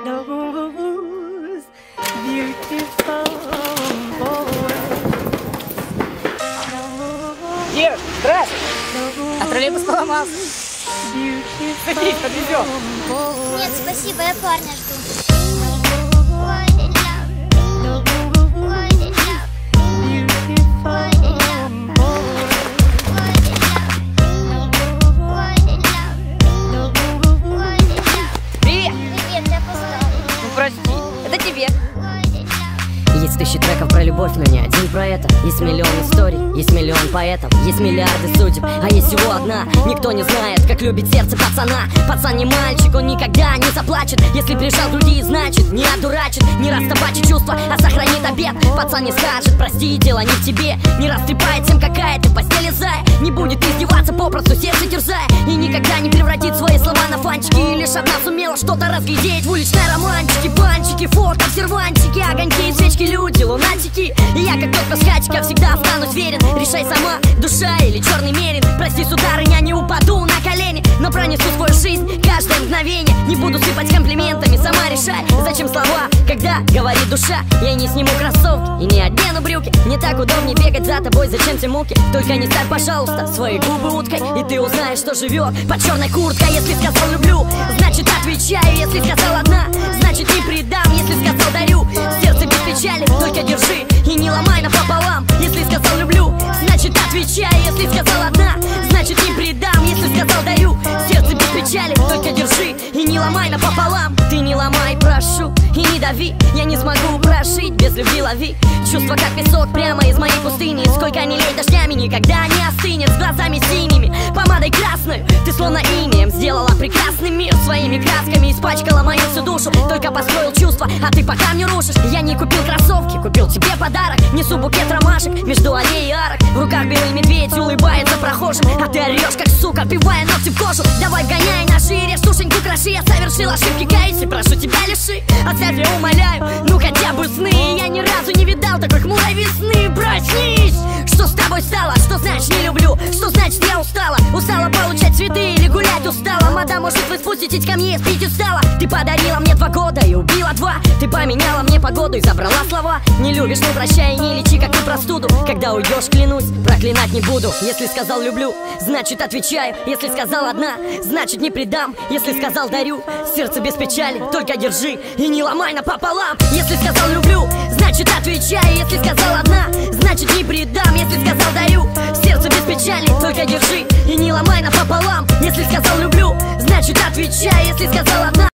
those beautiful boys. Дед, здравствуй! А троллейбус поломался. Садись, подвезем. Нет, спасибо, я парня жду. Привет! Привет, я опоздала. Ну прости, это тебе. Есть тысячи треков про любовь, но не один про это. Есть миллион историй, есть миллион поэтов, есть миллиарды судеб, а есть всего одна. Никто не знает, как любит сердце пацана. Пацан не мальчик, он никогда не заплачет. Если прижал груди, значит не одурачит. Не растопачит чувства, а сохранит обет. Пацан не скажет, прости, дело не в тебе. Не растрепает всем, какая ты в постели зая. Не будет издеваться, попросту сердце терзая. И никогда не превратит свои слова на фанчики. И лишь одна сумела что-то разглядеть в уличной романтике. Банчики, фото, сервантики, огоньки и свечки, люди, лунатики. И я как тот паскачик, я всегда останусь верен. Решай сама, душа или черный мерин. Прости, сударыня, не упаду на колени, но пронесу свою жизнь каждое мгновение. Не буду сыпать комплиментами, сама решай, зачем слова, когда говорит душа. Я не сниму кроссовки и не одену брюки. Мне так удобнее бегать за тобой, зачем те муки? Только не ставь, пожалуйста, свои губы уткой, и ты узнаешь, что живет под черной курткой. Если сказал люблю, значит отвечаю. Если сказал одна, значит не предам. Если сказал дарю, сердце без печали, только держи и не ломай напополам. Если сказал люблю, значит отвечаю. Если сказал одна, значит не предам. Если сказал дарю, сердце без печали, только держи и не ломай напополам. Ты не ломай, прошу, и не дави. Я не смогу прожить без любви, лови чувства, как песок прямо из моей пустыни. Сколько ни лей дождями, никогда не остынет. С глазами синими, помадой красной, ты словно инеем сделала прекрасный мир. Своими красками испачкала мою всю душу. Только построил чувства, а ты пока мне рушишь. Я не купил кроссовки, купил тебе подарок. Несу букет ромашек между аллеей и арок. В руках белый медведь улыбается прохожим, а ты орешь как сука, впивая ногти в кожу. Давай вгоняй на шире, сушеньку кроши. Я совершил ошибки, каюсь и прошу тебя лиши. Оставь, я умоляю, ну хотя бы сны. Я ни разу не видал такой хмурой весны. Проснись! Что с тобой стало? Что значит не люблю? Что значит я устала? Устала получать цветы или гулять устала? Мадам, может вы спуститесь ко мне, спить устала? Ты подарила мне 2 года и убила 2. Ты поменяла мне погоду и забрала слова. Не любишь, не прощай, не лечи как ты простуду. Когда уйдешь, клянусь, проклинать не буду. Если сказал люблю, значит отвечаю. Если сказал одна, значит не предам. Если сказал дарю, сердце без печали, только держи и не ломай напополам. Если сказал люблю, значит отвечаю. Если сказал одна, значит не предам. Если сказал дарю, сердце без печали, только держи и не ломай напополам. Если сказал люблю, значит отвечай. Если сказал одна,